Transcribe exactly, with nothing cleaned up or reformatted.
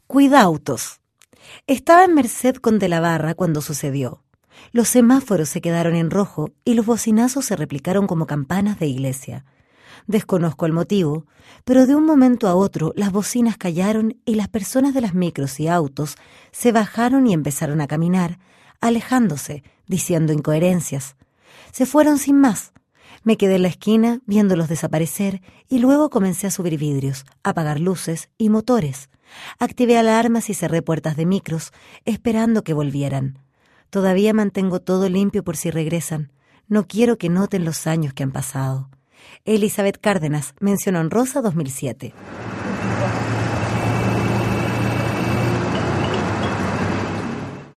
Cuidautos. Estaba en Merced con De la Barra cuando sucedió. Los semáforos se quedaron en rojo y los bocinazos se replicaron como campanas de iglesia. Desconozco el motivo, pero de un momento a otro las bocinas callaron y las personas de las micros y autos se bajaron y empezaron a caminar, alejándose, diciendo incoherencias. Se fueron sin más. Me quedé en la esquina viéndolos desaparecer y luego comencé a subir vidrios, apagar luces y motores. Activé alarmas y cerré puertas de micros, esperando que volvieran. Todavía mantengo todo limpio por si regresan. No quiero que noten los años que han pasado. Elizabeth Cárdenas, mención honrosa dos mil siete.